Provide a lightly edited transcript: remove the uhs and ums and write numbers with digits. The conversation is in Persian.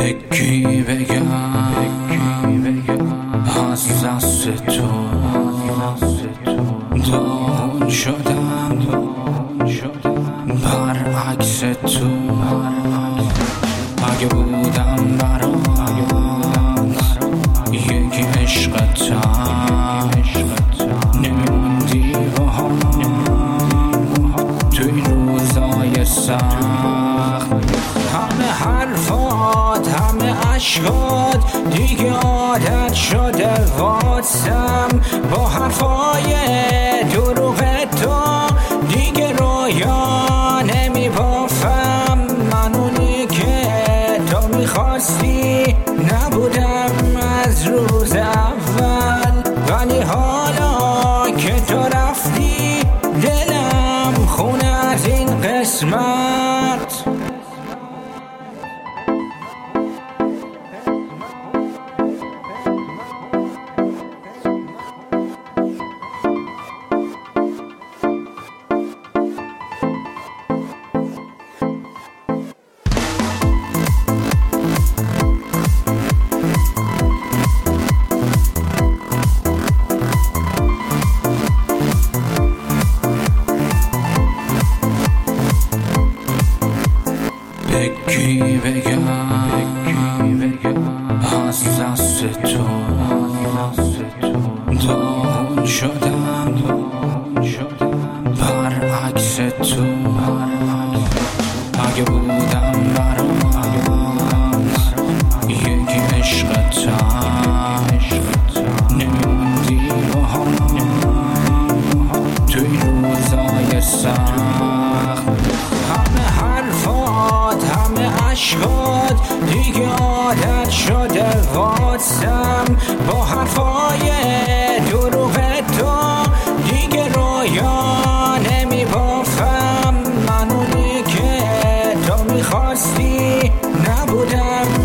بگی بگم از دست تو داغون شدم برعکس تو. اگه بودم برات یک عشقتم نمیموندی با هم توی روزای سخت. همه حرفات همه عشقات دیگه عادت شده واسم، با حرفای دروغ تو دیگه رویا نمیبافم. من اونی که تو میخواستی نبودم از روز اول، ولی حالا که تو رفتی دلم خونه از این قسمت. بگی بگم از دست تو داغون شدم برعکس تو. اگه بودم برات یک عشقتم نمیموندی با هم توی روزای سخت. همه حرفات همه عشقات دیگه عادت شده واسم، با حرفای دروغ تو دیگه رویا نمیبافم. من اونی که تو میخواستی نبودم